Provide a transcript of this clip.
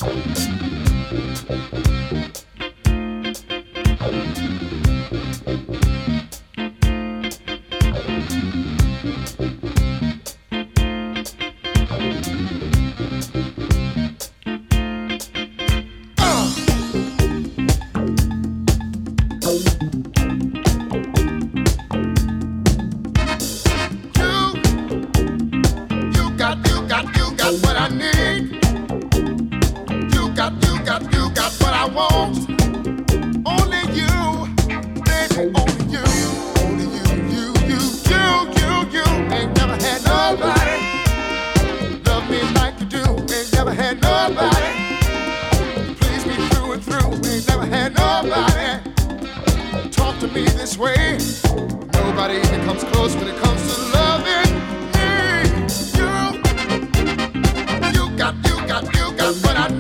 This way, nobody even comes close when it comes to love.